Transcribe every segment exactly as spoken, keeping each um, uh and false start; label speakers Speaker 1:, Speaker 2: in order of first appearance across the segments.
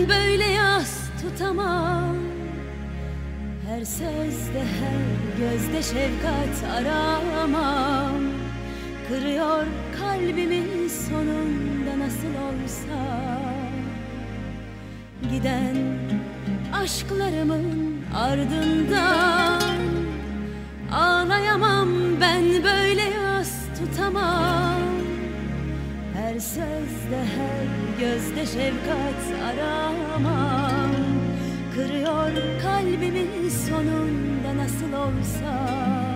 Speaker 1: ben böyle yas tutamam. Her sözde her gözde şefkat aramam. Kırıyor kalbimin sonunda nasıl olsa. Giden aşklarımın ardından ağlayamam, ben böyle yas tutamam. Her sözde her gözde şefkat aramam. Kırıyor kalbimin sonunda nasıl olsa.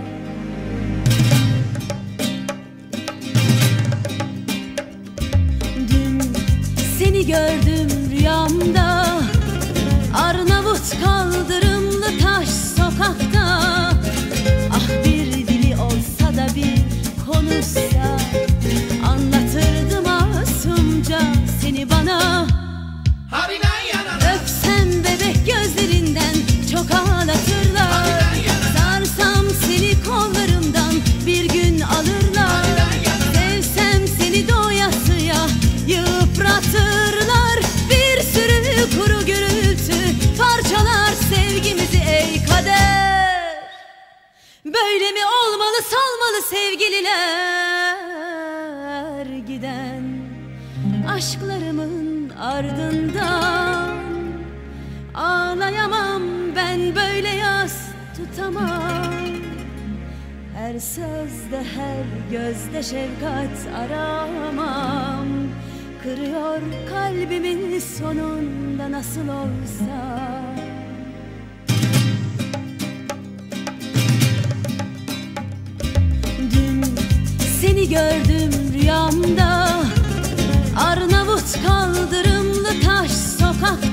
Speaker 1: Dün seni gördüm rüyamda, Arnavut kaldırımlı taş sokakta. Ah bir dili olsa da bir konuşsa, anlatırdı masumca seni bana. Öpsem bebek gözlerinden çok ağlatırlar. Sarsam seni kollarımdan bir gün alırlar. Sevsem seni doyasıya yıpratırlar. Bir sürü kuru gürültü parçalar sevgimizi ey kader. Böyle mi olmalı salmalı sevgililer? Giden aşklarımın ardından ağlayamam, ben böyle yas tutamam. Her sözde her gözde şefkat aramam. Kırıyor kalbimin sonunda nasıl olsa. Dün seni gördüm rüyamda, Arnavut kaldırımlı taş sokakta.